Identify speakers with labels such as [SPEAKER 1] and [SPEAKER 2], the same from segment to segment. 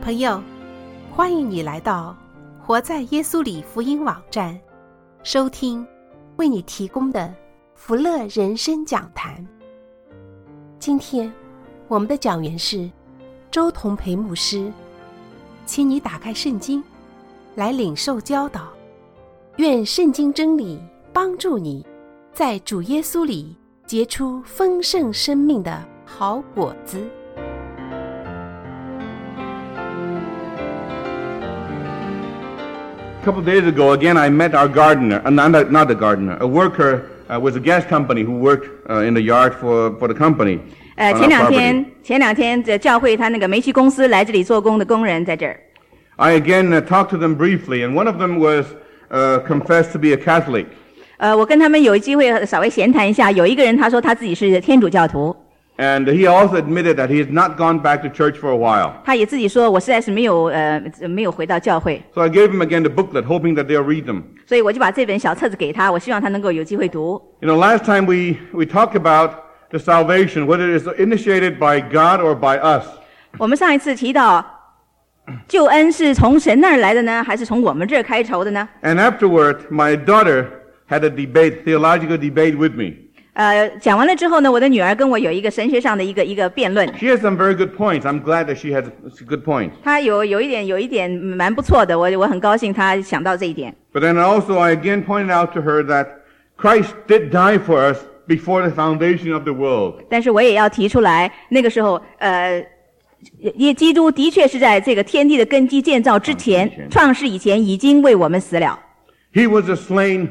[SPEAKER 1] 朋友，欢迎你来到活在耶稣里福音网站，收听为你提供的福乐人生讲坛。今天我们的讲员是周同培牧师，请你打开圣经来领受教导，愿圣经真理帮助你在主耶稣里结出丰盛生命的好果子。
[SPEAKER 2] A couple of days ago, again, I met our gardener, not a gardener, a worker with a gas company who worked in the yard for the company.
[SPEAKER 3] 前两天教会他那个煤气公司来这里做工的工人在这儿。
[SPEAKER 2] I again talked to them briefly, and one of them was confessed to be a Catholic.
[SPEAKER 3] 我跟他们有机会稍微闲谈一下，有一个人他说他自己是天主教徒。
[SPEAKER 2] And he also admitted that he has not gone back to church for a while.
[SPEAKER 3] 他也自己说，我实在是没有回到教会。
[SPEAKER 2] So I gave him again the booklet, hoping that they'll read them.
[SPEAKER 3] 所以我就把这本小册子给他，我希望他能够有机会读。
[SPEAKER 2] You know, last time we talked about the salvation, whether it is initiated by God or by us.
[SPEAKER 3] 我们上一次提到，救恩是从神那儿来的呢，还是从我们这儿开头的呢？
[SPEAKER 2] And afterward, my daughter had a theological debate with me.
[SPEAKER 3] 讲完了之后呢，我的女儿跟我有一个神学上的一个辩论。
[SPEAKER 2] She has some very good points. I'm glad that she has good points.
[SPEAKER 3] 她有一点蛮不错的，我很高兴她想到这一点。
[SPEAKER 2] But then also I again pointed out to her that Christ did die for us before the foundation of the world.
[SPEAKER 3] 但是我也要提出来，那个时候基督的确是在这个天地的根基建造之前，创世以前已经为我们死了。
[SPEAKER 2] He was the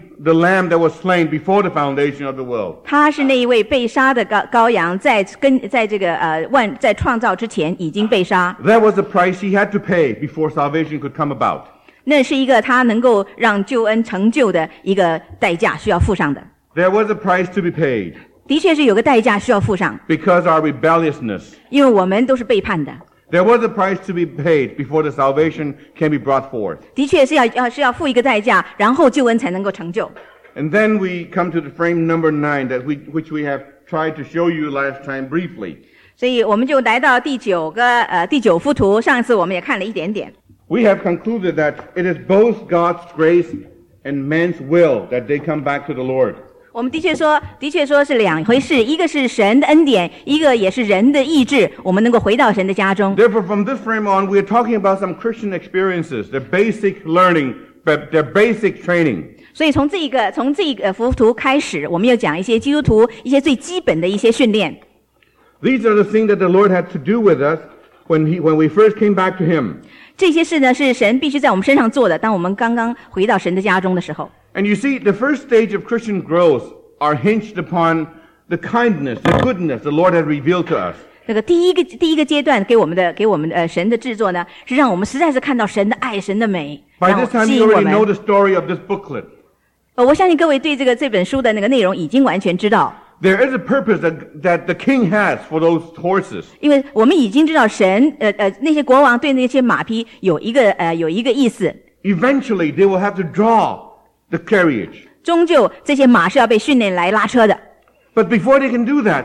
[SPEAKER 2] lamb that was slain before the foundation of the world.
[SPEAKER 3] 他是那一位被杀的羔羊，在创造之前已经被杀。
[SPEAKER 2] That was the price he had to pay before salvation could come about.
[SPEAKER 3] 那是一个他能够让救恩成就的一个代价需要付上的。
[SPEAKER 2] There was a price to be paid.
[SPEAKER 3] 的确是有个代价需要付上。
[SPEAKER 2] Because our rebelliousness.
[SPEAKER 3] 因为我们都是背叛的。
[SPEAKER 2] There was a price to be paid before the salvation can be brought forth.
[SPEAKER 3] 的确是要付一个代价，然后救恩才能够成就。
[SPEAKER 2] And then we come to the frame number 9 which we have tried to show you last time briefly.
[SPEAKER 3] 所以我们就来到第九幅图，上次我们也看了一点点。
[SPEAKER 2] We have concluded that it is both God's grace and man's will that they come back to the Lord.
[SPEAKER 3] 我们的确说是两回事，一个是神的恩典，一个也是人的意志，我们能够回到神的家中。
[SPEAKER 2] Therefore, from this frame on, we are talking about some Christian experiences, their basic learning, their basic training.
[SPEAKER 3] 所以从这个幅图开始，我们要讲一些基督徒一些最基本的一些训练。
[SPEAKER 2] These are the things that the Lord had to do with us when we first came back to Him.
[SPEAKER 3] 这些事呢，是神必须在我们身上做的，当我们刚刚回到神的家中的时候。
[SPEAKER 2] And you see, the first stage of Christian growth are hinged upon the kindness, the goodness the Lord had revealed to us.
[SPEAKER 3] 那个第一个阶段给我们神的制作呢，是让我们实在是看到神的爱、神的美，
[SPEAKER 2] By
[SPEAKER 3] 然
[SPEAKER 2] this
[SPEAKER 3] 后
[SPEAKER 2] time
[SPEAKER 3] 吸
[SPEAKER 2] you
[SPEAKER 3] 引我
[SPEAKER 2] already know
[SPEAKER 3] 们。
[SPEAKER 2] the story of this booklet.
[SPEAKER 3] 我相信各位对这本书的那个内容已经完全知道，
[SPEAKER 2] There is a purpose that the king has for those horses.
[SPEAKER 3] 因为我们已经知道神那些国王对那些马匹有一个意思。
[SPEAKER 2] Eventually, they will have to draw the carriage.
[SPEAKER 3] 终究这些马是要被训练来拉车的。
[SPEAKER 2] But before they can do that,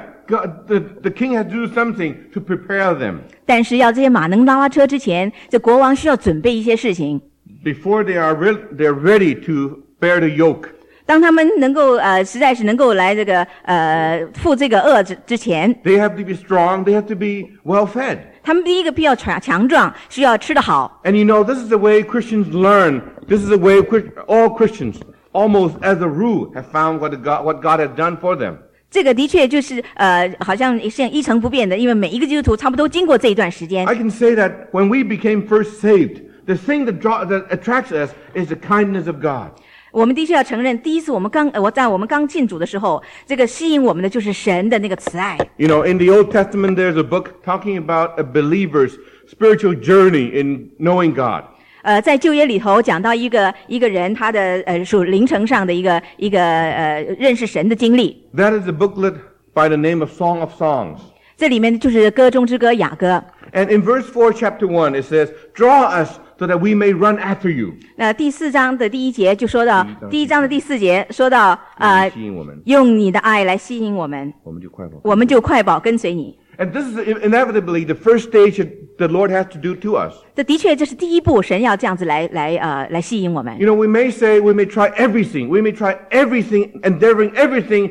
[SPEAKER 2] the king has to do something to prepare them.
[SPEAKER 3] 但是要这些马能拉车之前，这国王需要准备一些事情。
[SPEAKER 2] Before they're ready to bear the yoke.
[SPEAKER 3] 当他们能够实在是能够来这个负这个轭之前，
[SPEAKER 2] They have to be strong. They have to be well fed.
[SPEAKER 3] 他们第一个必要强壮，需要吃得好。
[SPEAKER 2] And you know, this is the way Christians learn. This is the way all Christians, almost as a rule, have found what God has done for them.
[SPEAKER 3] 这个的确就是好像一成不变的，因为每一个基督徒差不多经过这一段时间。
[SPEAKER 2] I can say that when we became first saved, the thing that attracts us is the kindness of God.
[SPEAKER 3] 我们的确要承认，第一次我们刚进主的时候，这个吸引我们的就是神的那个慈爱。
[SPEAKER 2] You know, in the Old Testament, there's a book talking about a believer's spiritual journey in knowing God.
[SPEAKER 3] 在旧约里头讲到一个人他的属灵程上的一个认识神的经历。
[SPEAKER 2] That is a booklet by the name of Song of Songs.
[SPEAKER 3] 这里面就是歌中之歌雅歌。
[SPEAKER 2] And in verse 4, chapter 1, it says, "Draw us so that we may run after you."
[SPEAKER 3] 那第4章的第1节就说到，第1章的第4节说到
[SPEAKER 2] 吸引我们，
[SPEAKER 3] 用你的爱来吸引我们，我们就快跑跟随你。
[SPEAKER 2] And this is inevitably the first stage the Lord has to do to us.
[SPEAKER 3] 这的确这是第一步，神要这样子来吸引我们。
[SPEAKER 2] You know, we may try everything. We may try everything, endeavoring everything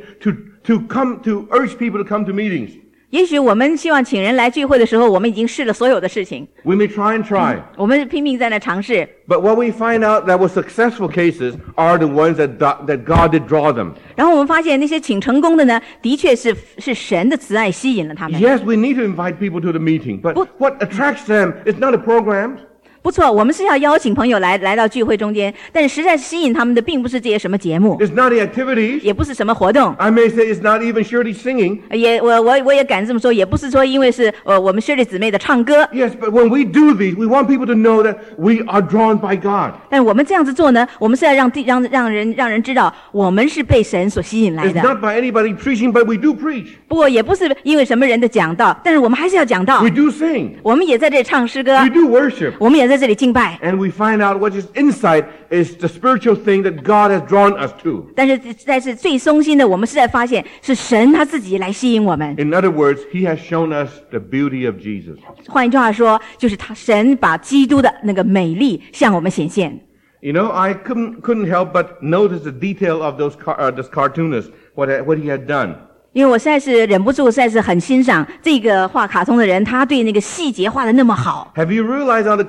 [SPEAKER 2] to urge people to come to meetings.
[SPEAKER 3] 也许我们希望请人来聚会的时候，我们已经试了所有的事情。
[SPEAKER 2] We may try and try.
[SPEAKER 3] 我们拼命在那尝试。
[SPEAKER 2] But what we find out that were successful cases are the ones that God did draw them.
[SPEAKER 3] 然后我们发现那些请成功的呢，的确是神的慈爱吸引了他们。
[SPEAKER 2] Yes, we need to invite people to the meeting, but what attracts them is not the programs.
[SPEAKER 3] 不错，我们是要邀请朋友来到聚会中间，但是实在是吸引他们的并不是这些什么节目，
[SPEAKER 2] It's not the activities.
[SPEAKER 3] 也不是什么活动。
[SPEAKER 2] I may say it's not even Shirley singing.
[SPEAKER 3] 我也敢这么说，也不是说因为是我们Shirley姊妹的唱歌。
[SPEAKER 2] Yes, but when we do these, we want people to know that we are drawn by God.
[SPEAKER 3] 但我们这样子做呢，我们是要让人知道我们是被神所吸引来
[SPEAKER 2] It's
[SPEAKER 3] 的。
[SPEAKER 2] not by anybody preaching, but we do preach.
[SPEAKER 3] 不过也不是因为什么人的讲道，但是我们还是要讲道。
[SPEAKER 2] We do sing.
[SPEAKER 3] 我们也在这里唱诗歌，
[SPEAKER 2] We do worship.
[SPEAKER 3] 我们也在这里敬拜。
[SPEAKER 2] And we find out what is inside is the spiritual thing that God has drawn us to.
[SPEAKER 3] 但是最松心的，我们是在发现是神他自己来吸引我们。
[SPEAKER 2] In other words, He has shown us the beauty of Jesus.
[SPEAKER 3] 换一句话说，就是神把基督的那个美丽向我们显现。
[SPEAKER 2] You know, I couldn't help but notice the detail of this cartoonist, what he had done.
[SPEAKER 3] 因为我实在是忍不住，实在是很欣赏这个画卡通的人，他对那个细节画得那么好。
[SPEAKER 2] Have you realized on the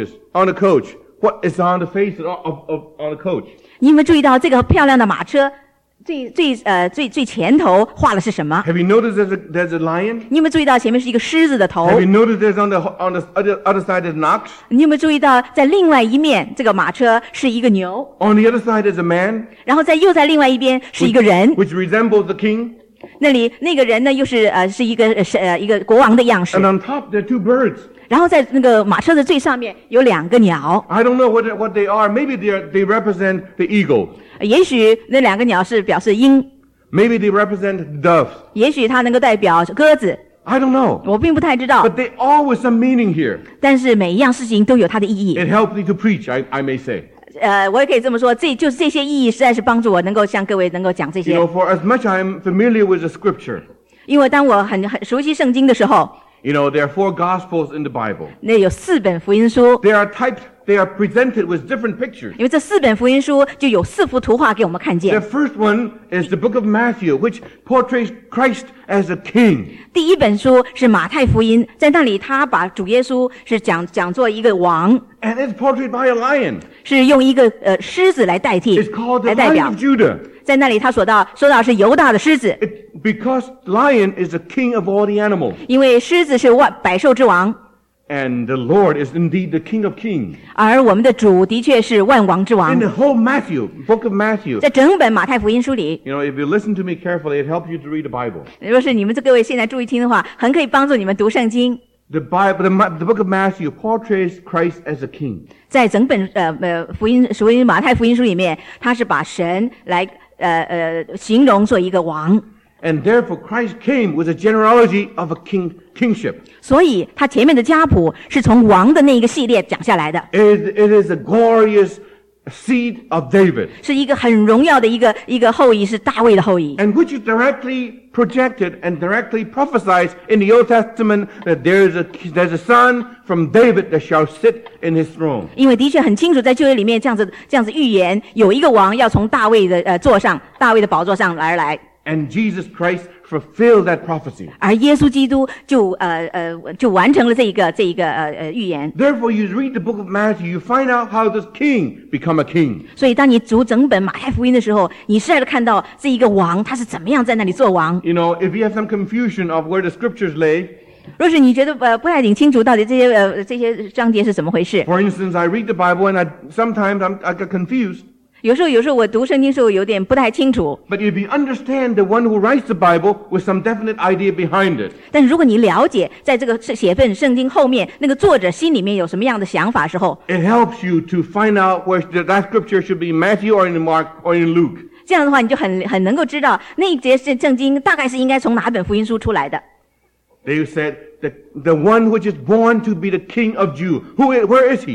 [SPEAKER 2] coach, what is on the face on the coach?
[SPEAKER 3] 你有没有注意到这个漂亮的马车最前头画的是什么？
[SPEAKER 2] Have you noticed there's a lion?
[SPEAKER 3] 你有没有注意到前面是一个狮子的头？
[SPEAKER 2] Have you noticed there's on the other side is an ox?
[SPEAKER 3] 你有没有注意到在另外一面这个马车是一个牛？
[SPEAKER 2] On the other side is a man,
[SPEAKER 3] 然后又在另外一边是一个人，
[SPEAKER 2] which resembles the king.
[SPEAKER 3] 那个人呢又是是一个国王的样式。
[SPEAKER 2] And on top there are two birds.
[SPEAKER 3] 然后在那个马车的最上面有2个鸟，
[SPEAKER 2] I don't know what they are. Maybe they represent the eagle.
[SPEAKER 3] 也许那2个鸟是表示鹰，
[SPEAKER 2] Maybe they represent doves.
[SPEAKER 3] 也许它能够代表鸽子，
[SPEAKER 2] I don't know.
[SPEAKER 3] 我并不太知道。
[SPEAKER 2] But they all with some meaning here.
[SPEAKER 3] 但是每一样事情都有它的意义。
[SPEAKER 2] It helps me to preach, I may say.
[SPEAKER 3] 我也可以这么说，这些意义实在是帮助我能够向各位能够讲这
[SPEAKER 2] You
[SPEAKER 3] 些。
[SPEAKER 2] know, for as much I'm familiar with the scripture,
[SPEAKER 3] 因为当我很熟悉圣经的时候，
[SPEAKER 2] you know, there are 4 gospels in the Bible.
[SPEAKER 3] 那有4本福音书，
[SPEAKER 2] They are presented with different pictures.
[SPEAKER 3] 因为这4本福音书就有4幅图画给我们看
[SPEAKER 2] The
[SPEAKER 3] 见。
[SPEAKER 2] first one is the book of Matthew, which portrays Christ as a king.
[SPEAKER 3] 第一本书是马太福音，在那里他把主耶稣是讲作一个王，
[SPEAKER 2] And it's portrayed by a lion.
[SPEAKER 3] 是用一个狮子来代替
[SPEAKER 2] It's called the
[SPEAKER 3] 来代
[SPEAKER 2] Lion
[SPEAKER 3] 表
[SPEAKER 2] of。Judah.
[SPEAKER 3] 在那里他说到是犹大的狮子，
[SPEAKER 2] Because lion is the king of all the animals.
[SPEAKER 3] 因为狮子是百兽之王，
[SPEAKER 2] And the Lord is indeed the King of Kings.
[SPEAKER 3] 而我们的主的确是万王之
[SPEAKER 2] In
[SPEAKER 3] 王。
[SPEAKER 2] the whole book of Matthew,
[SPEAKER 3] 在整本马太福音书里，
[SPEAKER 2] you know, if you listen to me carefully, it helps you to read the Bible.
[SPEAKER 3] 如果是你们各位现在注意听的话，很可以帮助你们读圣经。
[SPEAKER 2] The book of Matthew portrays Christ as a king.
[SPEAKER 3] 在整本马太福音书里面，他是把神来形容做一个王。
[SPEAKER 2] And therefore Christ came with a genealogy of a kingship.
[SPEAKER 3] 所以他前面的家谱是从王的那一个系列讲下来的，
[SPEAKER 2] It is a glorious seed of David.
[SPEAKER 3] 是一个很荣耀的一个后裔，是大卫的后裔。
[SPEAKER 2] And which is directly projected and directly prophesied in the Old Testament that there's a son from David that shall sit in his throne.
[SPEAKER 3] 因为的确很清楚，在旧约里面这样子预言，有一个王要从大卫的大卫的宝座上而来。
[SPEAKER 2] And Jesus Christ fulfilled that prophecy.
[SPEAKER 3] 而耶稣基督就完成了这一个预言。
[SPEAKER 2] Therefore, you read the book of Matthew, you find out how this king become a king.
[SPEAKER 3] 所以当你读整本马太福音的时候，你实在的看到这一个王他是怎么样在那里做王。
[SPEAKER 2] You know, if you have some confusion of where the scriptures lay,
[SPEAKER 3] 若是你觉得不太挺清楚到底这些章节是怎么回事，
[SPEAKER 2] for instance, I read the Bible and sometimes I get confused.
[SPEAKER 3] 有时候我读圣经的时候有点不太清楚。
[SPEAKER 2] But if you understand the one who writes the Bible with some definite idea behind it,
[SPEAKER 3] 但是如果你了解在这个写份圣经后面那个作者心里面有什么样的想法的时候，
[SPEAKER 2] it helps you to find out where that scripture should be in Matthew or in Mark or in Luke.
[SPEAKER 3] 这样的话你就很能够知道那一节圣经大概是应该从哪本福音书出来的。
[SPEAKER 2] They said that the one which is born to be the king of Jews, where is he?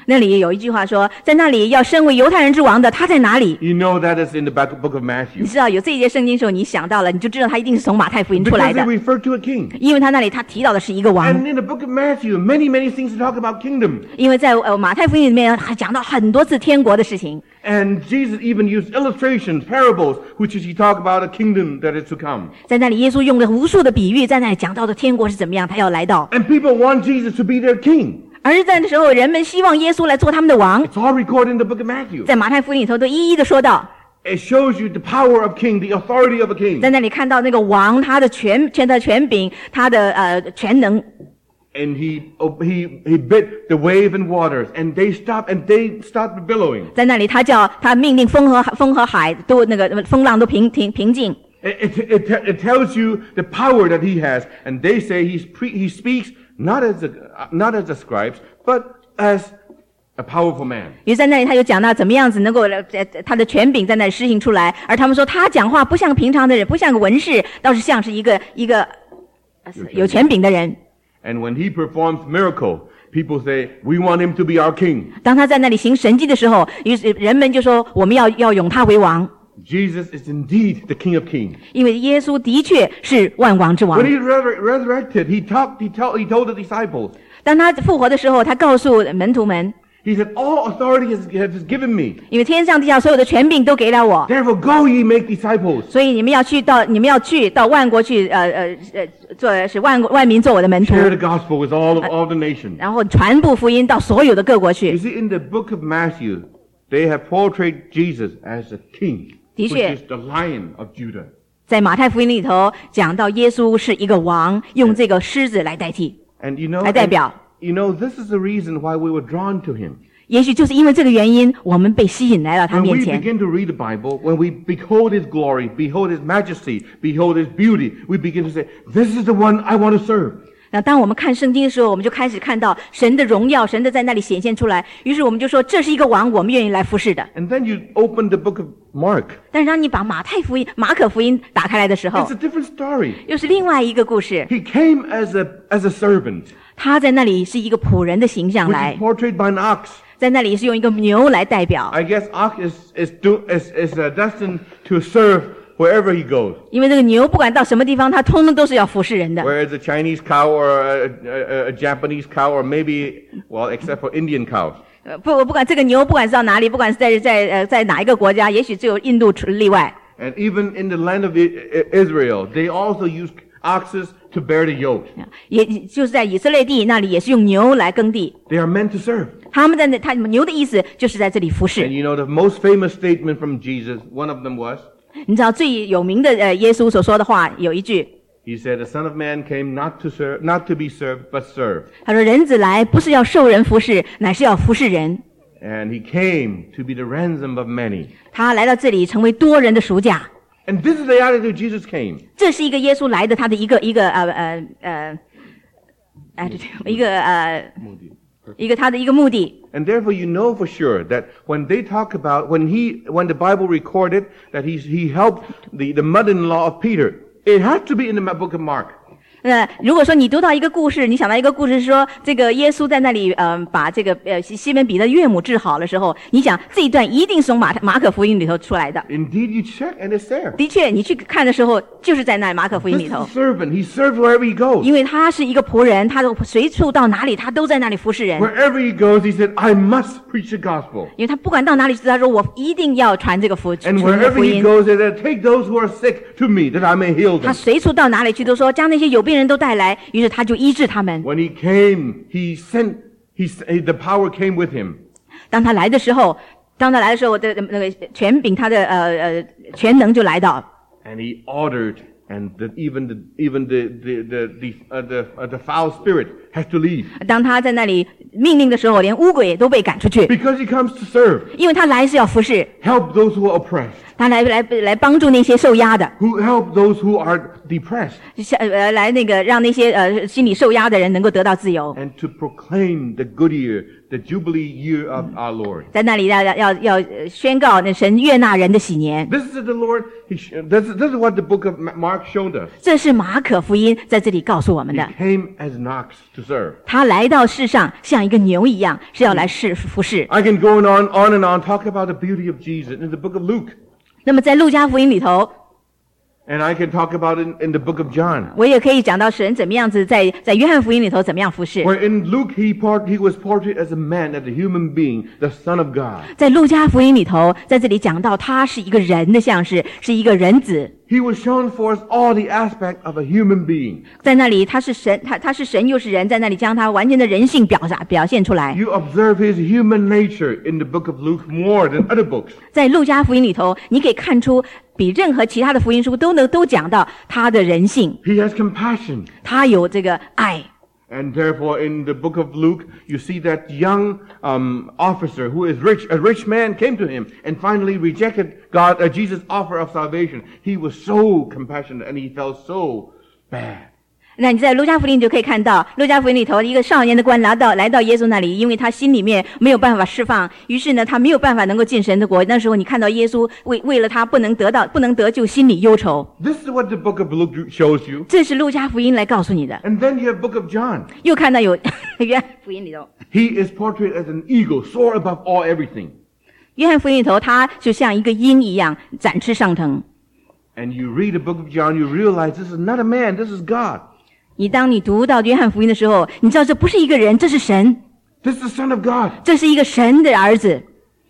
[SPEAKER 3] 那里有一句话说，在那里要身为犹太人之王的，他在哪里？
[SPEAKER 2] You know that is in the book of
[SPEAKER 3] 你
[SPEAKER 2] Matthew.
[SPEAKER 3] 知道有这一节圣经的时候，你想到了，你就知道他一定是从马太福音出来
[SPEAKER 2] Because
[SPEAKER 3] 的
[SPEAKER 2] they，refer to a king.
[SPEAKER 3] 因为他那里他提到的是一个王。
[SPEAKER 2] And in the book of Matthew, many things talk about kingdom.
[SPEAKER 3] 因为在马太福音里面还讲到很多次天国的事情。
[SPEAKER 2] And Jesus even used illustrations, parables, which is he talked about a kingdom that is to come.
[SPEAKER 3] 在那里，耶稣用了无数的比喻，在那里讲到的天国是怎么样，他要来到。
[SPEAKER 2] And people want Jesus to be their king.
[SPEAKER 3] 而在那时候，人们希望耶稣来做他们的王，
[SPEAKER 2] It's all recorded in the book of Matthew.
[SPEAKER 3] 在马太福音里头都一一的说到。
[SPEAKER 2] It shows you the power of king, the authority of a king.
[SPEAKER 3] 在那里看到那个王，他的权柄，他的全能。
[SPEAKER 2] And he bid the wave and waters, and they stopped billowing.
[SPEAKER 3] 在那里，他命令风和海都那个风浪都平静。
[SPEAKER 2] It tells you the power that he has, and they say he speaks not as the scribes, but as a powerful man.
[SPEAKER 3] 于是在那里，他就讲到怎么样子能够他的权柄在那里施行出来，而他们说他讲话不像平常的人，不像个文士，倒是像是一个有权柄的人。
[SPEAKER 2] And when he performs miracle, people say, "We want him to be our king."
[SPEAKER 3] 当他在那里行神迹的时候，于是人们就说我们要拥他为王。
[SPEAKER 2] Jesus is indeed the King of Kings.
[SPEAKER 3] 因为耶稣的确是万王之王。
[SPEAKER 2] When he resurrected, he told the disciples.
[SPEAKER 3] 当他复活的时候，他告诉门徒们。
[SPEAKER 2] He said, "All authority has given me.
[SPEAKER 3] 因为天上地下所有的权柄都给了我。
[SPEAKER 2] Therefore, go ye make disciples."
[SPEAKER 3] 所以你们要去到万国去，是万民做我的门徒。
[SPEAKER 2] Share the gospel with all the nations.
[SPEAKER 3] 然后传布福音到所有的各国
[SPEAKER 2] You
[SPEAKER 3] 去。
[SPEAKER 2] see, in the book of Matthew, they have portrayed Jesus as a king,
[SPEAKER 3] 的
[SPEAKER 2] which
[SPEAKER 3] 确。
[SPEAKER 2] is the Lion of Judah.
[SPEAKER 3] 在马太福音里头讲到耶稣是一个王，用这个狮子来代替。
[SPEAKER 2] And you know,
[SPEAKER 3] 来代表。
[SPEAKER 2] this is the reason why we were drawn to him.
[SPEAKER 3] 也许就是因为这个原因，我们被吸引来到他
[SPEAKER 2] When
[SPEAKER 3] 面
[SPEAKER 2] we
[SPEAKER 3] 前。
[SPEAKER 2] begin to read the Bible, when we behold his glory, behold his majesty, behold his beauty, we begin to say, "This is the one I want to serve."
[SPEAKER 3] 那当我们看圣经的时候，我们就开始看到神的荣耀，神的在那里显现出来。于是我们就说，这是一个王，我们愿意来服侍的。
[SPEAKER 2] And then you open the book of Mark.
[SPEAKER 3] 但是当你把马可福音打开来的时候
[SPEAKER 2] It's，a different story.
[SPEAKER 3] 又是另外一个故事。
[SPEAKER 2] He came as a servant,
[SPEAKER 3] 他在那里是一个仆人的形象
[SPEAKER 2] which
[SPEAKER 3] 来
[SPEAKER 2] is，portrayed by an ox.
[SPEAKER 3] 在那里是用一个牛来代表，
[SPEAKER 2] I guess ox is destined to serve wherever he goes.
[SPEAKER 3] 因为这个牛不管到什么地方，它通通都是要服侍人的。
[SPEAKER 2] Whether it's a Chinese cow or a Japanese cow or maybe, well, except for Indian cows.
[SPEAKER 3] 不管这个牛，不管是到哪里，不管是在哪一个国家，也许只有印度例外。
[SPEAKER 2] And even in the land of Israel, they also use oxes to bear the yoke.
[SPEAKER 3] 也就是在以色列地那里，也是用牛来耕地。
[SPEAKER 2] They are meant to serve.
[SPEAKER 3] 他牛的意思就是在这里服
[SPEAKER 2] And
[SPEAKER 3] 侍。
[SPEAKER 2] you know the most famous statement from Jesus, one of them was,
[SPEAKER 3] 你知道最有名的耶稣所说的话有一句，
[SPEAKER 2] he said, "The Son of Man came not to be served, but serve."
[SPEAKER 3] 他说：“人子来不是要受人服侍，乃是要服侍人。
[SPEAKER 2] And he came to be the ransom of many.
[SPEAKER 3] 他来到这里成为多人的赎价。”
[SPEAKER 2] And this is the attitude Jesus came.
[SPEAKER 3] 这是一个耶稣来的他的一个他的一个目的。
[SPEAKER 2] And therefore you know for sure that when they talk about, when the Bible recorded that he helped the mother-in-law of Peter, it has to be in the book of Mark.
[SPEAKER 3] 如果说你读到一个故事，你想到一个故事是说，这个耶稣在那里把这个西门彼得岳母治好的时候，你想这一段一定是从马可福音里头出来的。
[SPEAKER 2] Indeed, you check and it's there.
[SPEAKER 3] 的确，你去看的时候，就是在那马可福音
[SPEAKER 2] This
[SPEAKER 3] 里
[SPEAKER 2] is
[SPEAKER 3] 头
[SPEAKER 2] a。servant. He serves wherever he goes.
[SPEAKER 3] 因为他是一个仆人，他随处到哪里，他都在那里服侍人。
[SPEAKER 2] Wherever he goes, he said, "I must preach the gospel."
[SPEAKER 3] 因为他不管到哪里去，他说我一定要传这个福
[SPEAKER 2] And
[SPEAKER 3] 音。
[SPEAKER 2] wherever he goes, he said, "Take those who are sick to me, that I may heal
[SPEAKER 3] 他
[SPEAKER 2] them."
[SPEAKER 3] 随处到哪里去都说将那些有病人都带来，于是他就医治他们。
[SPEAKER 2] When he came, the power came with him.
[SPEAKER 3] 当他来的时候，的那个权柄，他的全能就来到。
[SPEAKER 2] And he ordered, and even the foul spirit has to leave
[SPEAKER 3] 当他在那里命令的时候，连污鬼都被赶出去，
[SPEAKER 2] because he comes to serve,
[SPEAKER 3] 因为他来是要服侍，
[SPEAKER 2] help those who are oppressed,
[SPEAKER 3] 他来帮助那些受压的，
[SPEAKER 2] who help those who are depressed,
[SPEAKER 3] 来让那些心里受压的人能够得到自由。
[SPEAKER 2] and to proclaim the good year, the Jubilee year of our Lord.
[SPEAKER 3] 在那里要宣告那神悦纳人的喜年。
[SPEAKER 2] This is the Lord. This is what the book of Mark showed us.
[SPEAKER 3] 这是马可福音在这里告诉我们
[SPEAKER 2] He
[SPEAKER 3] 的。
[SPEAKER 2] came as an ox to serve.
[SPEAKER 3] 他来到世上像一个牛一样，是要来服侍。
[SPEAKER 2] I can go on and on, talk about the beauty of Jesus in the book of Luke.
[SPEAKER 3] 那么在路加福音里头，
[SPEAKER 2] And I can talk about it in the book of John.
[SPEAKER 3] 我也可以讲到神怎么样子在约翰福音里头怎么样服侍。
[SPEAKER 2] Where in Luke he was portrayed as a man, as a human being, the Son of God.
[SPEAKER 3] 在路加福音里头，在这里讲到他是一个人的像是一个人子。
[SPEAKER 2] He was shown for us all the aspect of a human being.
[SPEAKER 3] 在那里他是神，他是神又是人，在那里将他完全的人性表现出来。
[SPEAKER 2] You observe his human nature in the book of Luke more than other books.
[SPEAKER 3] 在路加福音里头，你可以看出比任何其他的福音书都讲到他的人性，
[SPEAKER 2] He has compassion.
[SPEAKER 3] 他有这个爱。
[SPEAKER 2] And therefore in the book of Luke, you see that young officer who is rich, a rich man came to him and finally rejected Jesus' offer of salvation. He was so compassionate and he felt so bad.
[SPEAKER 3] 那你在路加福音你就可以看到，路加福音里头一个少年的官来到耶稣那里，因为他心里面没有办法释放，于是呢他没有办法能够进神的国。那时候你看到耶稣为了他不能得救，心里忧愁。
[SPEAKER 2] This is what the book of Luke shows you.
[SPEAKER 3] 这是路加福音来告诉你的。
[SPEAKER 2] And then you have book of John.
[SPEAKER 3] 又看到有约翰福音里头，
[SPEAKER 2] He is portrayed as an eagle, soar above all everything.
[SPEAKER 3] 约翰福音里头他就像一个鹰一样展翅上腾。
[SPEAKER 2] And you read the book of John, you realize this is not a man, this is God.
[SPEAKER 3] 当你读到约翰福音的时候，你知道这不是一个人，这是神，
[SPEAKER 2] This is the Son of God.
[SPEAKER 3] 这是一个神的儿子。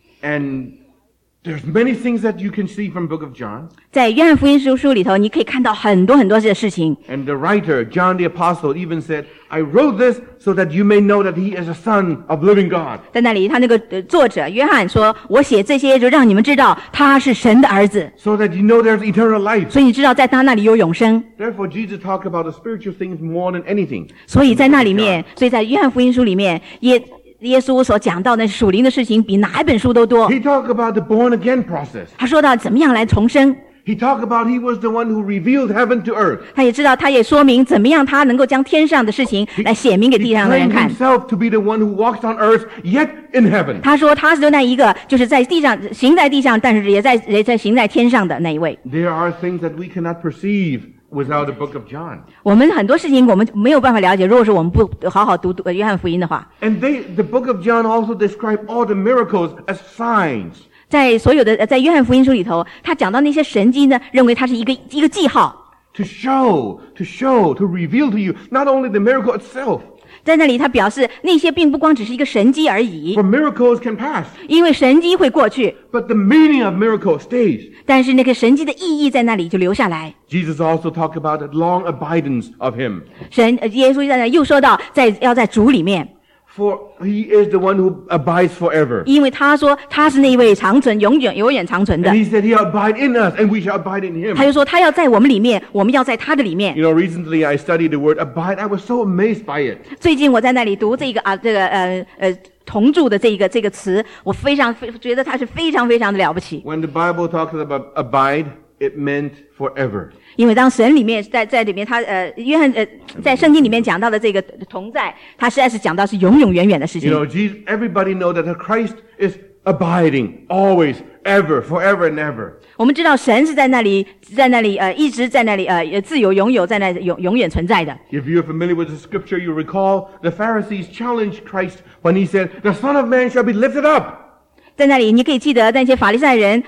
[SPEAKER 2] And there's many things that you can see from book of John.
[SPEAKER 3] 在约翰福音书里头，你可以看到很多的事情。
[SPEAKER 2] And the writer, John the Apostle, even said, I wrote this so that you may know that he is a son of living God.
[SPEAKER 3] 在那里，他那个作者约翰说：“我写这些，就让你们知道他是神的儿子，
[SPEAKER 2] So that you know there's eternal life.
[SPEAKER 3] 所以你知道在他那里有永生。
[SPEAKER 2] Therefore, Jesus talked about the spiritual things more than anything.
[SPEAKER 3] 所以在那里面，所以在约翰福音书里面，耶稣所讲到的属灵的事情比哪一本书都多。
[SPEAKER 2] He talked about the born again process.
[SPEAKER 3] 他说到怎么样来重生，
[SPEAKER 2] He talked about he was the one who revealed heaven to earth.
[SPEAKER 3] 他也说明怎么样他能够将天上的事情来显明给
[SPEAKER 2] He
[SPEAKER 3] 地上的人
[SPEAKER 2] claimed
[SPEAKER 3] 看。
[SPEAKER 2] himself to be the one who walks on earth, yet in heaven.
[SPEAKER 3] 他说他是那一个，就是在地上行在地上，但是也在行在天上的那一位。
[SPEAKER 2] There are things that we cannot perceive without the book of John.
[SPEAKER 3] 我们很多事情我们没有办法了解，如果是我们不好好读约翰福音的话。
[SPEAKER 2] And the book of John also described all the miracles as signs.
[SPEAKER 3] 在所有的在约翰福音书里头，他讲到那些神迹呢，认为它是一个记号，
[SPEAKER 2] To show, to reveal to you not only the miracle itself.
[SPEAKER 3] 在那里他表示那些并不光只是一个神迹而已，
[SPEAKER 2] For miracles can pass,
[SPEAKER 3] 因为神迹会过去，
[SPEAKER 2] but the meaning of miracle stays.
[SPEAKER 3] 但是那个神迹的意义在那里就留下来。
[SPEAKER 2] Jesus also talked about the long abidance of him.
[SPEAKER 3] 耶稣在那又说到要在主里面，
[SPEAKER 2] For he is the one who abides forever.
[SPEAKER 3] 因为他说他是那一位长存永远长存的
[SPEAKER 2] And，he said he'll abide in us and we shall abide in him.
[SPEAKER 3] 他就说他要在我们里面，我们要在他的里面。
[SPEAKER 2] You know, recently I studied the word abide. I was so amazed by it.
[SPEAKER 3] 最近我在那里读这个同住的这个词，我觉得它是非常的了不起。
[SPEAKER 2] When the Bible talks about abide, it meant forever.
[SPEAKER 3] 因为当神里面在里面，他约翰在圣经里面讲到的这个同在，他实在是讲到是永远的事情。
[SPEAKER 2] You know, everybody knows that Christ is abiding always, ever, forever and ever.
[SPEAKER 3] 我们知道神是在那里一直在那里自由拥有在那永远存在的。
[SPEAKER 2] If you're familiar with the scripture, you recall the Pharisees challenged Christ when he said, "The Son of Man shall be lifted up."
[SPEAKER 3] 在那里，你可以记得那些法利赛人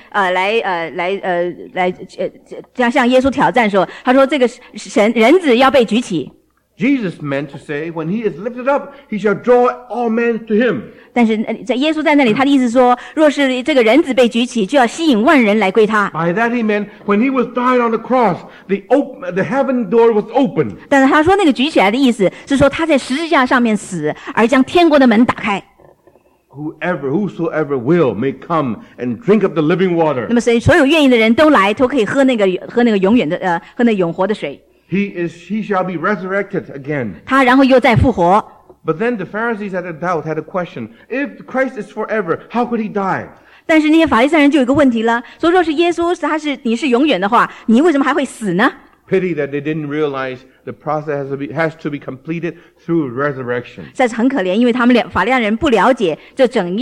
[SPEAKER 3] 向耶稣挑战说，他说这个人子要被举起。
[SPEAKER 2] Jesus meant to say, when he is lifted up, he shall draw all men to him.
[SPEAKER 3] 但是在耶稣在那里，他的意思说，若是这个人子被举起，就要吸引万人来归他。
[SPEAKER 2] By that he meant, when he was died on the cross, the heaven door was open.
[SPEAKER 3] 但是他说那个举起来的意思是说他在十字架上面死，而将天国的门打开。
[SPEAKER 2] Whosoever will may come and drink of the living water.
[SPEAKER 3] 那么所有愿意的人都可以喝那个永远的喝那永活的水。
[SPEAKER 2] He shall be resurrected again.
[SPEAKER 3] 他然后又再复活。
[SPEAKER 2] But then the Pharisees had a doubt, had a question. If Christ is forever, how could he die?
[SPEAKER 3] 但是那些法利赛人就有一个问题了，说若是耶稣你是永远的话，你为什么还会死呢？
[SPEAKER 2] Pity that they didn't realize the process has to be completed through resurrection.
[SPEAKER 3] 实在是很可怜，因为他们法利赛人不了解这整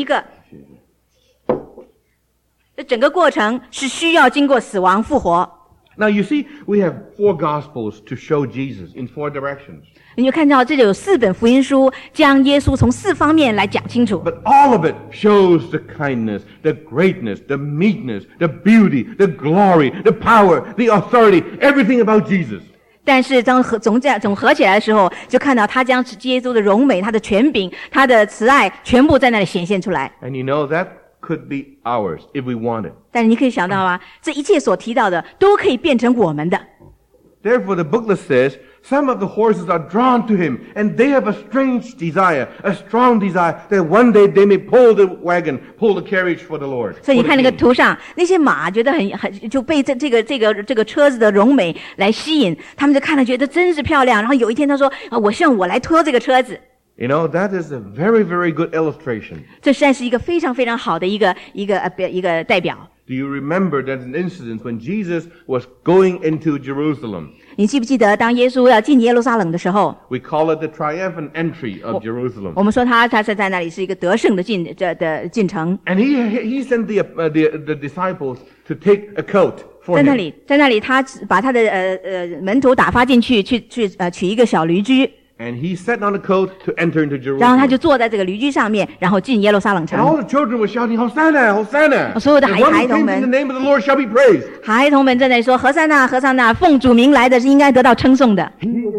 [SPEAKER 3] 个过程是需要经过死亡复活。
[SPEAKER 2] Now you see, we have 4 Gospels to show Jesus in 4 directions.
[SPEAKER 3] 你就看到这里有4本福音书，将耶稣从4方面来讲清楚。
[SPEAKER 2] But all of it shows the kindness, the greatness, the meekness, the beauty, the glory, the power, the authority, everything about Jesus.
[SPEAKER 3] 但是当总合起来的时候，就看到他将耶稣的荣美、他的权柄、他的慈爱，全部在那里显现出来。
[SPEAKER 2] And you know, that could be ours if we want it.
[SPEAKER 3] 但是你可以想到吗？这一切所提到的都可以变成我们的。
[SPEAKER 2] Therefore, the booklet says, some of the horses are drawn to him, and they have a strange desire, a strong desire, that one day they may pull the wagon, pull the carriage for the Lord.
[SPEAKER 3] 所以你看那个图上，那些马觉得很就被这个车子的荣美来吸引，他们就看了觉得真是漂亮。然后有一天他说：“我希望我来拖这个车子。”
[SPEAKER 2] You know, that is a very, very good illustration.
[SPEAKER 3] 这实在是一个非常非常好的一个代表。
[SPEAKER 2] Do you remember that an incident when Jesus was going into Jerusalem?
[SPEAKER 3] 你记不记得当耶稣要进耶路撒冷的时候，
[SPEAKER 2] We call it the triumphant entry of Jerusalem.
[SPEAKER 3] 我们说他是在那里是一个得胜的进程。
[SPEAKER 2] And he sent the disciples to take a coat for
[SPEAKER 3] 在那里他把他的门徒打发进去取一个小驴驹。
[SPEAKER 2] And he sat on the coat to enter into
[SPEAKER 3] 然后他就
[SPEAKER 2] Jerusalem.
[SPEAKER 3] 坐在这个驴驹上面，然后进耶路撒冷
[SPEAKER 2] And all
[SPEAKER 3] 城。
[SPEAKER 2] the children were shouting, Hosanna, Hosanna!
[SPEAKER 3] 所有的
[SPEAKER 2] The one who
[SPEAKER 3] 孩童
[SPEAKER 2] comes
[SPEAKER 3] 们
[SPEAKER 2] in the name of the Lord shall be praised.
[SPEAKER 3] 孩童们正在说：“和散那，和散那，奉主名来的是应该得到称颂的。”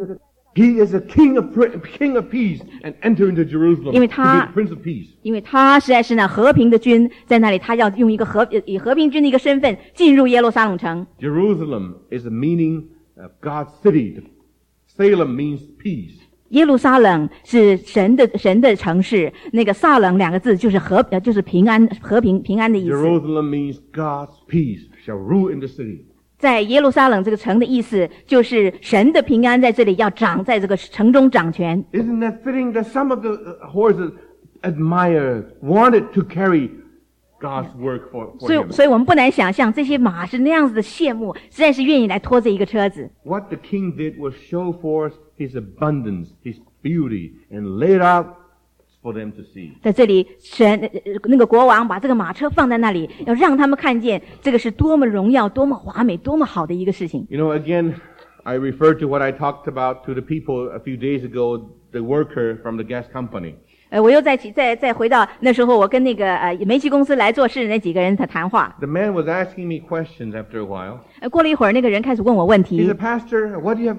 [SPEAKER 2] He is a king of peace, and enter into Jerusalem
[SPEAKER 3] 因为
[SPEAKER 2] to
[SPEAKER 3] 他
[SPEAKER 2] be the Prince of Peace.
[SPEAKER 3] 因为他实在是那和平的君，在那里他要用以和平君的一个身份进入耶路撒冷城。
[SPEAKER 2] Jerusalem is the meaning of God's city. Salem means peace.
[SPEAKER 3] 耶路撒冷是神的城市，那个撒冷2个字就是就是平安、和平、平安的意思。
[SPEAKER 2] Jerusalem means God's peace shall rule in the city.
[SPEAKER 3] 在耶路撒冷这个城的意思，就是神的平安在这里要掌在这个城中掌权。
[SPEAKER 2] Isn't that fitting that some of the horses wanted to carry God's work for
[SPEAKER 3] 所以
[SPEAKER 2] him?
[SPEAKER 3] 我们不难想象，这些马是那样子的羡慕，实在是愿意来拖这一个车子。
[SPEAKER 2] What the king did was show forth his abundance, his beauty, and lay it out for them to see.
[SPEAKER 3] 在这里，那个国王把这个马车放在那里，要让他们看见这个是多么荣耀、多么华美、多么好的一个事情。
[SPEAKER 2] You know, again, I refer to what I talked about to the people a few days ago, the worker from the gas company.
[SPEAKER 3] 我又再回到那时候，我跟那个煤气公司来做事的那几个人的谈话。
[SPEAKER 2] The man was asking me questions after a while.
[SPEAKER 3] 过了一会儿，那个人开始问我问
[SPEAKER 2] He
[SPEAKER 3] 题
[SPEAKER 2] said, Pastor, what do you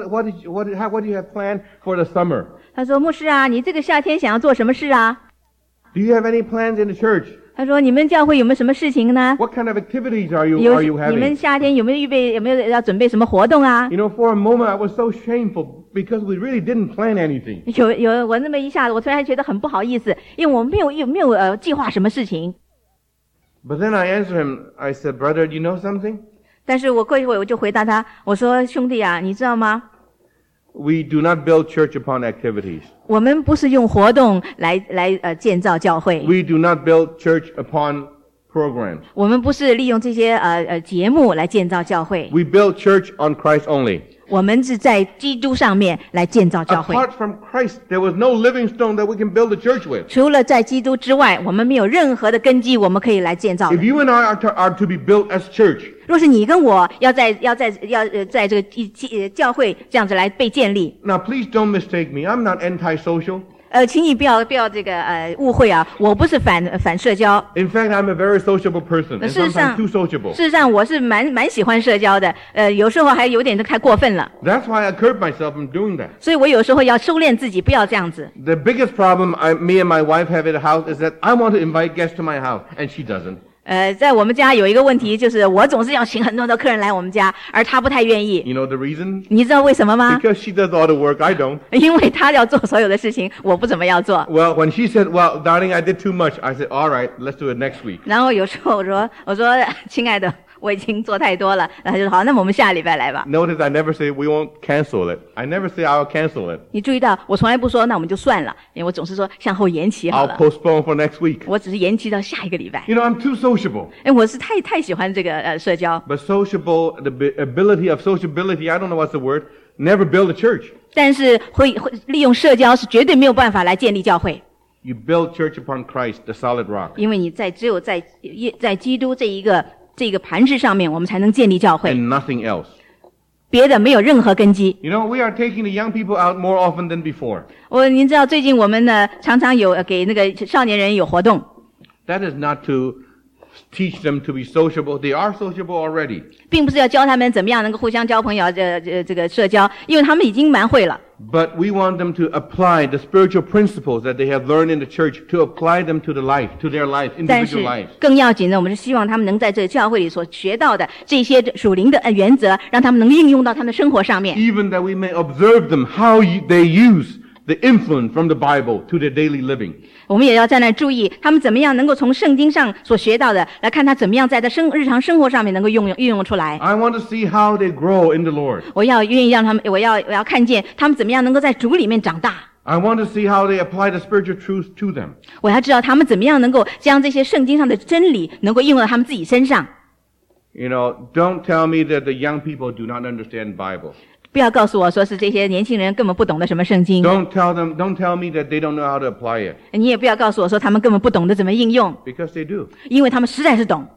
[SPEAKER 2] have planned for the summer?
[SPEAKER 3] 他说：“牧师啊，你这个夏天想要做什么事啊？”
[SPEAKER 2] Do you have any plans in the church?
[SPEAKER 3] 他说：“你们教会有没有什么事情呢？
[SPEAKER 2] What kind of activities are you
[SPEAKER 3] 你们
[SPEAKER 2] having?
[SPEAKER 3] 夏天有没有要准备什么活动啊？”
[SPEAKER 2] You know, for a moment I was so shameful because we really didn't plan anything.
[SPEAKER 3] 我那么一下子，我突然觉得很不好意思，因为我们没有计划什么事情。
[SPEAKER 2] But then I answered him, I said, Brother, do you know something?
[SPEAKER 3] 但是我过一会儿我就回答他，我说：“兄弟啊，你知道吗？
[SPEAKER 2] We do not build church upon activities.
[SPEAKER 3] 我们不是用活动来建造教会，
[SPEAKER 2] We do not build church upon programs.
[SPEAKER 3] 我们不是利用这些节目来建造教会，
[SPEAKER 2] We build church on Christ only.
[SPEAKER 3] 我们是在基督上面来建造教会。
[SPEAKER 2] Apart from Christ, there was no living stone that we can build a church with.
[SPEAKER 3] 除了在基督之外，我们没有任何的根基，我们可以来建造的
[SPEAKER 2] If。you and I are to be built as church,
[SPEAKER 3] 若是你跟我要在这个教会这样子来被建立，
[SPEAKER 2] now please don't mistake me. I'm not anti-social.
[SPEAKER 3] 请你不要这个误会啊，我不是反社交。
[SPEAKER 2] In fact, I'm a very sociable person, and
[SPEAKER 3] 事实上
[SPEAKER 2] sometimes too sociable.
[SPEAKER 3] 事实上我是蛮喜欢社交的，有时候还有点太过分了，
[SPEAKER 2] That's why I curb myself from doing that.
[SPEAKER 3] 所以我有时候要收敛自己，不要这样子。
[SPEAKER 2] The biggest problem me and my wife have at the house is that I want to invite guests to my house, and she doesn't.
[SPEAKER 3] 在我们家有一个问题，就是我总是要请很多的客人来我们家，而他不太愿意。
[SPEAKER 2] You know the reason?
[SPEAKER 3] 你知道为什么吗？
[SPEAKER 2] Because she does all the work, I don't.
[SPEAKER 3] 因为他要做所有的事情，我不怎么要做。
[SPEAKER 2] Well, when she said, well, darling, I did too much, I said, all right, let's do it next week.
[SPEAKER 3] 然后有时候我说，亲爱的， 我已经做太多了。然后他就说好，那么我们下礼拜来吧。
[SPEAKER 2] Notice I never say we won't cancel it. I never say I'll cancel it.
[SPEAKER 3] 你注意到我从来不说那我们就算了，因为我总是说向后延期好
[SPEAKER 2] I'll
[SPEAKER 3] 了，
[SPEAKER 2] postpone for next week.
[SPEAKER 3] 我只是延期到下一个礼拜。
[SPEAKER 2] You know, I'm too sociable.
[SPEAKER 3] 我是太喜欢这个社交，
[SPEAKER 2] But sociable, the ability of sociability, I don't know what's the word, never build a church.
[SPEAKER 3] 但是会利用社交是绝对没有办法来建立教会，
[SPEAKER 2] You build church upon Christ, the solid rock,
[SPEAKER 3] 因为你只有在基督这个磐石上面，我们才能建立教会，
[SPEAKER 2] and nothing else.
[SPEAKER 3] 别的没有任何根基。
[SPEAKER 2] You know, we are taking the young people out more often than before.
[SPEAKER 3] 您知道最近我们呢常常有给那个少年人有活动，
[SPEAKER 2] That is not to teach them to be sociable. They are sociable already.
[SPEAKER 3] 并不是要教他们怎么样能够互相交朋友，这个社交，因为他们已经蛮会了。
[SPEAKER 2] But we want them to apply the spiritual principles that they have learned in the church, to apply them to their life,
[SPEAKER 3] 但是
[SPEAKER 2] individual lives.
[SPEAKER 3] 更要紧的，我们是希望他们能在这个教会里所学到的这些属灵的原则，让他们能应用到他们的生活上面。
[SPEAKER 2] Even that we may observe them, how they use the influence from the Bible to their daily living.
[SPEAKER 3] 我们也要在那注意他们怎么样能够从圣经上所学到的，来看他怎么样在他日常生活上面能够运用出来。
[SPEAKER 2] I want to see how they grow in the Lord.
[SPEAKER 3] 我要愿意让他们，我要看见他们怎么样能够在主里面长大。
[SPEAKER 2] I want to see how they apply the spiritual truth to them.
[SPEAKER 3] 我要知道他们怎么样能够将这些圣经上的真理能够应用到他们自己身上。
[SPEAKER 2] You know, don't tell me that the young people do not understand Bible.
[SPEAKER 3] 不要告诉我说是这些年轻人根本不懂得什么圣经。
[SPEAKER 2] Don't tell me that they don't know how to apply it,
[SPEAKER 3] 你也不要告诉我说他们根本不懂得怎么应用，
[SPEAKER 2] because they do.
[SPEAKER 3] 因为他们实在是懂。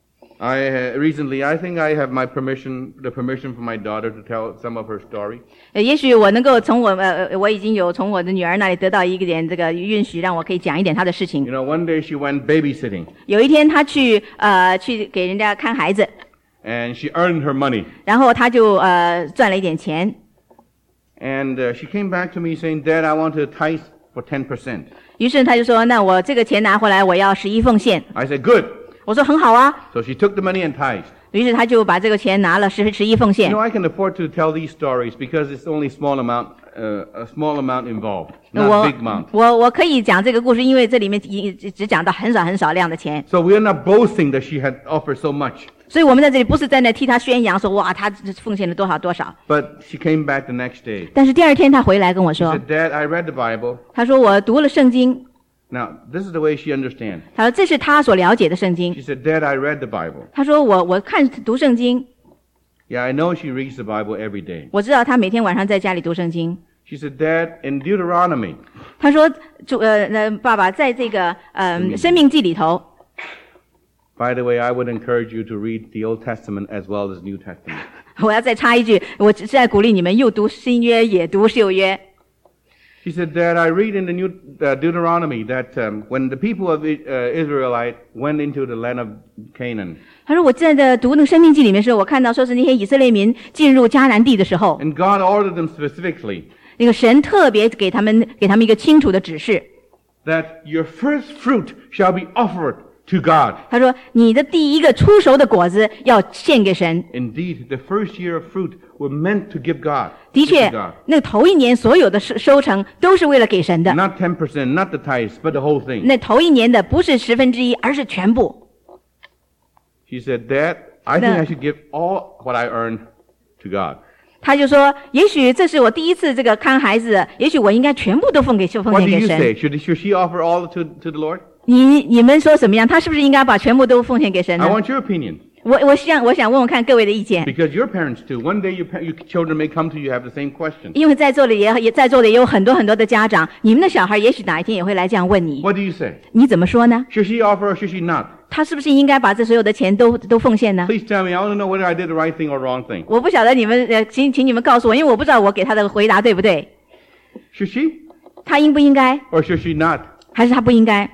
[SPEAKER 2] Recently, I think I have the permission from my daughter to tell some of her story.
[SPEAKER 3] 也许我能够从我已经有从我的女儿那里得到一点这个允许，让我可以讲一点她的事情。
[SPEAKER 2] You know, one day she went babysitting,
[SPEAKER 3] 有一天她去给人家看孩子，
[SPEAKER 2] and she earned her money.
[SPEAKER 3] 然后她就赚了一点钱，
[SPEAKER 2] And she came back to me saying, Dad, I want to tithe for 10%.
[SPEAKER 3] 于是她就说：“那我这个钱拿回来，我要11奉献。
[SPEAKER 2] I said, good. ”
[SPEAKER 3] 我说：“很好啊。
[SPEAKER 2] So she took the money and tithed. ”
[SPEAKER 3] 于是她就把这个钱拿了11奉
[SPEAKER 2] You
[SPEAKER 3] 献
[SPEAKER 2] know,。I can afford to tell these stories because it's only a small amount involved, not big amount.
[SPEAKER 3] 我可以讲这个故事，因为这里面只讲到很少量的钱，
[SPEAKER 2] So we are not boasting that she had offered so much.
[SPEAKER 3] 所以我们在这里不是在那替她宣扬说哇，她奉献了多少。
[SPEAKER 2] But she came back the next day.
[SPEAKER 3] 但是第二天她回来跟我
[SPEAKER 2] She
[SPEAKER 3] 说
[SPEAKER 2] said, Dad, I read the Bible.
[SPEAKER 3] 她说我读了圣经，
[SPEAKER 2] Now, this is the way she understands.
[SPEAKER 3] 她说这是她所了解的圣经
[SPEAKER 2] She。said, Dad, I read the Bible.
[SPEAKER 3] 她说我读圣经，
[SPEAKER 2] Yeah, I know she reads the Bible every day.
[SPEAKER 3] 我知道她每天晚上在家里读圣经。
[SPEAKER 2] She said, Dad, in Deuteronomy,
[SPEAKER 3] 她说爸爸在这个生命记里头，
[SPEAKER 2] by the way, I would encourage you to read the Old Testament as well as New Testament.
[SPEAKER 3] 我要再插一句，我只是在鼓励你们又读新约也读旧约。
[SPEAKER 2] She said, Dad, I read in the New Deuteronomy that when the people of Israelite went into the land of Canaan,
[SPEAKER 3] 她说我在读那个生命记里面的时候，我看到说是那些以色列民进入迦南地的时候，
[SPEAKER 2] and God ordered them specifically
[SPEAKER 3] 那个神特别给他们一个清楚的指示。
[SPEAKER 2] that your first fruit shall be offered to God.
[SPEAKER 3] 他说你的第一个出熟的果子要献给神。
[SPEAKER 2] Indeed, the first year of fruit were meant to give God.
[SPEAKER 3] 的
[SPEAKER 2] give to
[SPEAKER 3] 确
[SPEAKER 2] God.，
[SPEAKER 3] 那头一年所有的收成都是为了给神的。
[SPEAKER 2] Not 10%, not the tithes, but the whole thing.
[SPEAKER 3] 那头一年的不是1/10，而是全部。
[SPEAKER 2] She said, Dad, I think I should give all what I earned to God.
[SPEAKER 3] 他就说，也许这是我第一次这个看孩子，也许我应该全部都奉献
[SPEAKER 2] What do
[SPEAKER 3] 给
[SPEAKER 2] you
[SPEAKER 3] 神。
[SPEAKER 2] say? Should she offer all to the Lord?
[SPEAKER 3] 你们说什么样？他是不是应该把全部都奉献给神
[SPEAKER 2] I
[SPEAKER 3] 呢？
[SPEAKER 2] want your opinion.
[SPEAKER 3] 我想问问看各位的意见，
[SPEAKER 2] Because your parents too. One day your children may come to you have the same question.
[SPEAKER 3] 因为在座的也有很多的家长，你们的小孩也许哪一天也会来这样问你，
[SPEAKER 2] What do you say?
[SPEAKER 3] 你怎么说呢？
[SPEAKER 2] Should she offer or should she not?
[SPEAKER 3] 他是不是应该把这所有的钱都奉献呢？
[SPEAKER 2] Please tell me. I want to know whether I did the right thing or wrong thing.
[SPEAKER 3] 我不晓得你们请你们告诉我，因为我不知道我给他的回答对不对。
[SPEAKER 2] Should she
[SPEAKER 3] 他应不应该，
[SPEAKER 2] or should she not?
[SPEAKER 3] 还是他不应该？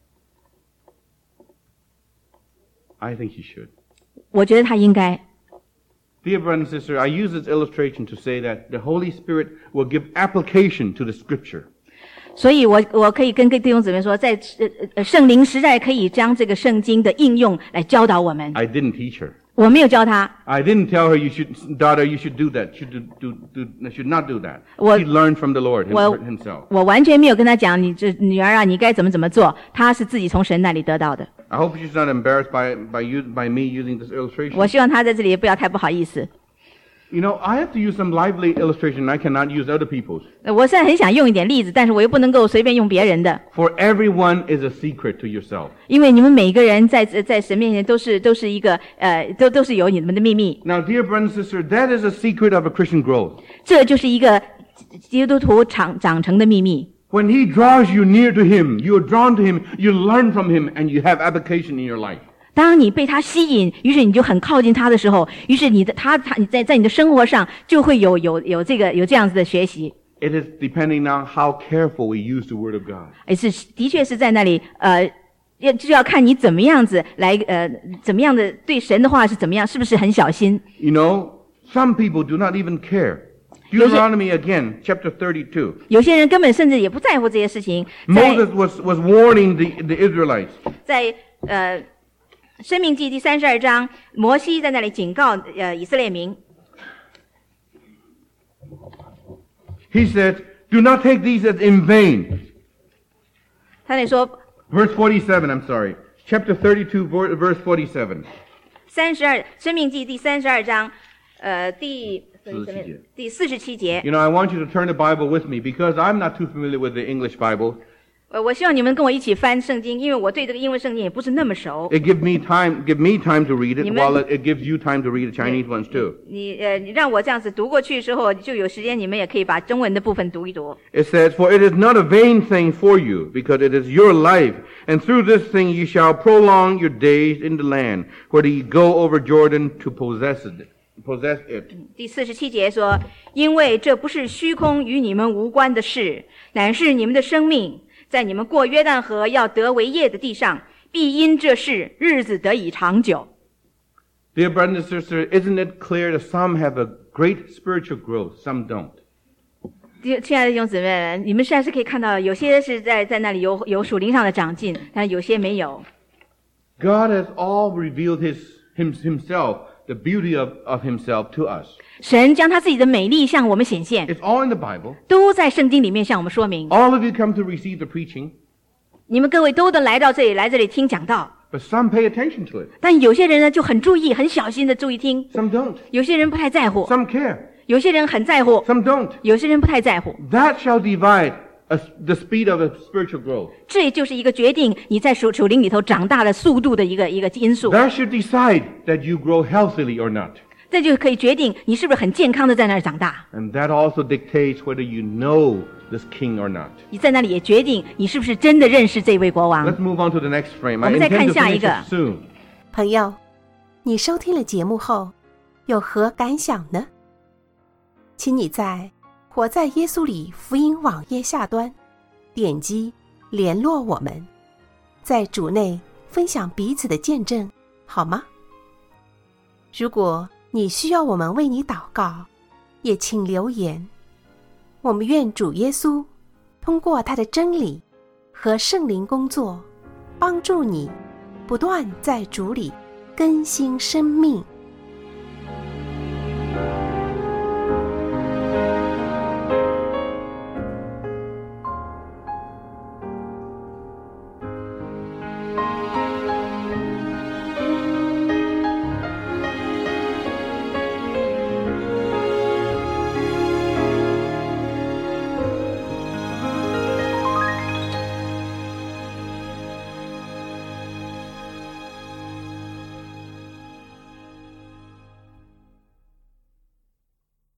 [SPEAKER 2] I think she should.
[SPEAKER 3] 我觉得他应该。
[SPEAKER 2] Dear brother and sister, I use this illustration to say that the Holy Spirit will give application to the Scripture.
[SPEAKER 3] 所以我可以跟弟兄姊妹说，在圣灵实在可以将这个圣经的应用来教导我们。
[SPEAKER 2] I didn't teach her.
[SPEAKER 3] 我没有教她。
[SPEAKER 2] I didn't tell her, daughter, you should do that. Should not do that.
[SPEAKER 3] 我-
[SPEAKER 2] She learned from the Lord
[SPEAKER 3] 我-
[SPEAKER 2] himself.
[SPEAKER 3] 我完全没有跟她讲，你这女儿啊，你该怎么做，她是自己从神那里得到的。
[SPEAKER 2] I hope she's not embarrassed by me using this illustration.
[SPEAKER 3] 我希望她在这里不要太不好意思。
[SPEAKER 2] You know, I have to use some lively illustration. I cannot use other people's.
[SPEAKER 3] 我现在很想用一点例子，但是我又不能够随便用别人的，
[SPEAKER 2] For everyone is a secret to yourself.
[SPEAKER 3] 因为你们每一个人在神面前都是一个都是有你们的秘密。
[SPEAKER 2] Now, dear brother and sister, that is a secret of a Christian growth.
[SPEAKER 3] 这就是一个基督徒长成的秘密。
[SPEAKER 2] When he draws you near to him, you are drawn to him, you learn from him, and you have application in your life.
[SPEAKER 3] 当你被他吸引，于是你就很靠近他的时候，于是你在你的生活上就会有这样子的学习。
[SPEAKER 2] It is depending on how careful we use the word of God.
[SPEAKER 3] 也是的确是在那里就要看你怎么样子来怎么样的对神的话是怎么样，是不是很小心？
[SPEAKER 2] You know, some people do not even care. Deuteronomy again, chapter 32.
[SPEAKER 3] 有些人根本甚至也不在乎这些事情。在
[SPEAKER 2] Moses was warning the Israelites.
[SPEAKER 3] 在申命记第32章，摩西在那里警告以色列民。
[SPEAKER 2] He said, do not take these as in vain.
[SPEAKER 3] 他那里说
[SPEAKER 2] Verse 47, I'm sorry. Chapter 32, verse 47.
[SPEAKER 3] 申命记第32章第47节。
[SPEAKER 2] You know, I want you to turn the Bible with me because I'm not too familiar with the English Bible.
[SPEAKER 3] 我希望你们跟我一起翻圣经，因为我对这个英文圣经也不是那么熟。
[SPEAKER 2] It give me time to read it,
[SPEAKER 3] You
[SPEAKER 2] while
[SPEAKER 3] meant-
[SPEAKER 2] it gives you time to read the Chinese ones too.
[SPEAKER 3] 你让我这样子读过去的时候，就有时间，你们也可以把中文的部分读一读。
[SPEAKER 2] It says, for it is not a vain thing for you, because it is your life, and through this thing ye shall prolong your days in the land, whether ye go over Jordan to possess it.
[SPEAKER 3] 第47节说：“因为这不是虚空与你们无关的事，乃是你们的生命，在你们过约旦河要得为业的地上，必因这事日子得以长久。”
[SPEAKER 2] Dear brothers and sisters, isn't it clear that some have a great spiritual growth, some don't?
[SPEAKER 3] 亲爱的弟兄姊妹们，你们实在是可以看到，有些是在那里有属灵上的长进，但有些没有。
[SPEAKER 2] God has all revealed himself, the beauty of himself to us.
[SPEAKER 3] 神将他自己的美丽向我们显现，
[SPEAKER 2] It's all in the Bible.
[SPEAKER 3] 都在圣经里面向我们说明。
[SPEAKER 2] All of you come to receive the preaching,
[SPEAKER 3] 你们各位都来到这里，来这里听讲道，
[SPEAKER 2] but some pay attention to it.
[SPEAKER 3] 但有些人呢就很注意，很小心的注意听；
[SPEAKER 2] Some don't.
[SPEAKER 3] 有些人不太在乎，
[SPEAKER 2] Some care.
[SPEAKER 3] 有些人很在乎，
[SPEAKER 2] Some don't.
[SPEAKER 3] 有些人不太在乎。
[SPEAKER 2] That shall divide the speed of a spiritual growth.
[SPEAKER 3] 这就是一个决定你在属灵里头长大的速度的一个因素。
[SPEAKER 2] That should decide that you grow healthily or not.
[SPEAKER 3] 这就可以决定你是不是很健康的在那儿长大。
[SPEAKER 2] And that also dictates whether you know this king or not.
[SPEAKER 3] 你在那里也决定你是不是真的认识这位国王。
[SPEAKER 2] Let's move on to the next frame. I
[SPEAKER 3] 我们再
[SPEAKER 2] intend
[SPEAKER 3] 看
[SPEAKER 2] to
[SPEAKER 3] 下一
[SPEAKER 2] finish
[SPEAKER 3] 个。
[SPEAKER 2] it soon.
[SPEAKER 1] 朋友，你收听了节目后有何感想呢？请你在活在耶稣里福音网页下端点击联络我们，在主内分享彼此的见证，好吗？如果你需要我们为你祷告，也请留言。我们愿主耶稣通过他的真理和圣灵工作，帮助你不断在主里更新生命。